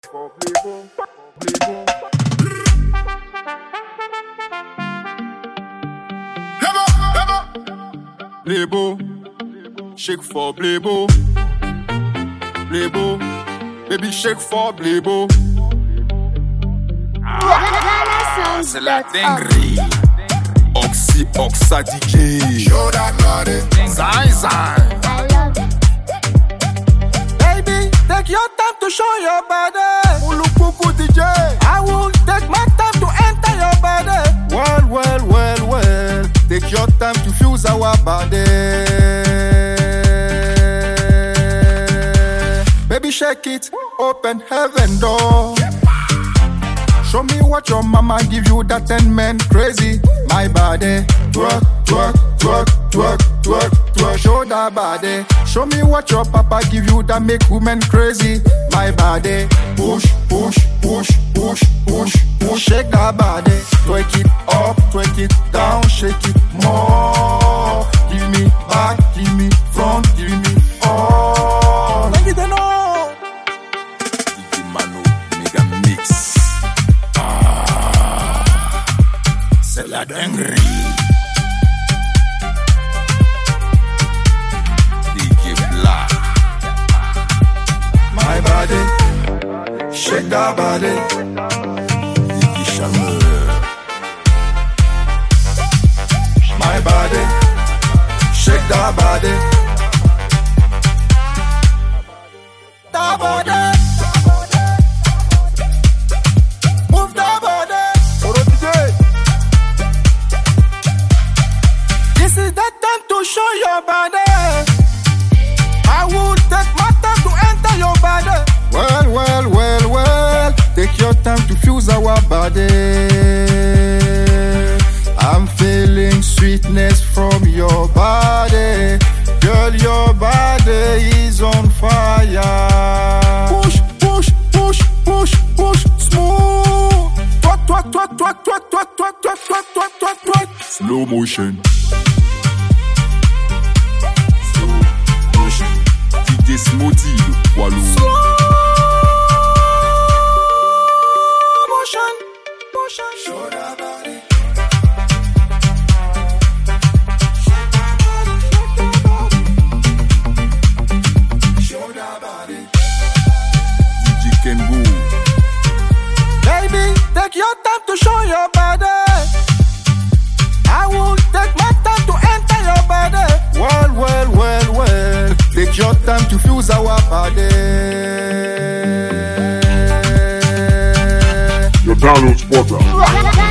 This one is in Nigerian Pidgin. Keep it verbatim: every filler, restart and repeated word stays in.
Playbo, shake for Playbo, Playbo, baby shake for Playbo. Ah, c'est la dinguerie. Oxy, Oxa D J. Show that body. Zine, zine. Baby, take your time to show your body. Mulukuku D J. I will take my time to enter your body. Well, well, well, well. Take your time to fuse our body. Baby, shake it, open heaven door. Show me what your mama give you that ten men crazy. My body, twerk, twerk, twerk, twerk, twerk, twerk. Show that body. Show me what your papa give you that make women crazy. My body, push, push, push, push, push, push. Shake that body, twerk it up, twerk it down, shake it more. Give me back, give me front, give me all. Let me know. D J Mano, Mega Mix. C'est la dinguerie. D J Black. My body, shake that body. D J Chameur. My body, shake that body. That body. Move that body. Oro D J. This is the time to show your body. I will take my time to enter your body. Well, well, well, well. Take your time to fuse our body. I'm feeling sweetness from your body. Girl, your body is on fire. Push, push, push, push, push, smooth. Twerk, twerk, twerk, twerk, twerk, twerk, twerk, twerk, twerk, twerk, twerk, twerk. Slow motion. D J Smoothie, le poids lourd. Motion, motion, show that body. Show that body. D J Kengo. Baby, take your time to show your body. I will take my time to enter your body. Well, well, well, well. Take your time to fuse our body. Your download spotter.